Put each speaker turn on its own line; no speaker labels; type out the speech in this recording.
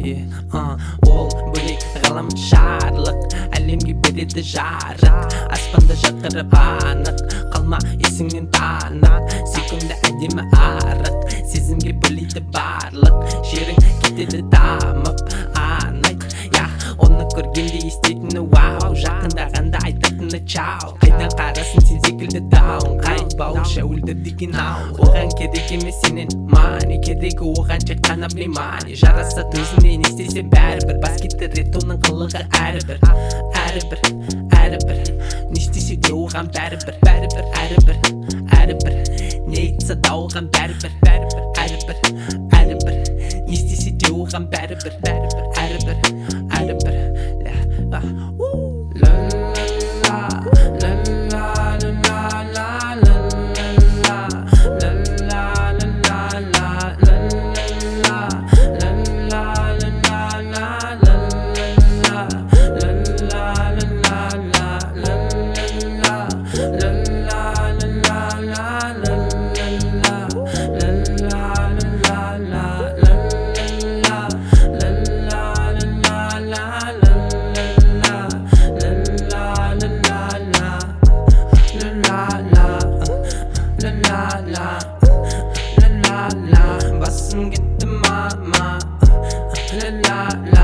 Ол бөлек ғалам шарлық, әлемге береді жарық, аспанда жатқырып анық, қалма есіңнен танық, секунда әдемі арық, сезімге бөлейді барлық, жерің кетеді дамып, анық, оны көргенде естейтіні вау, жақындағанда айтатыны чау, қайдан қарасын сен секілді даун, қай бауырша өлді деген ау, оған керек емес сенен мани, керегі оған тек қана внимание, жарасады өзіне не істесе бәрібір, бас кетіреді оның қылығы әрбір, не істесе де оған бәрібір, не айтса да оған бәрібір, не істесе де оған бәрібір, basım gitti mama, la la la.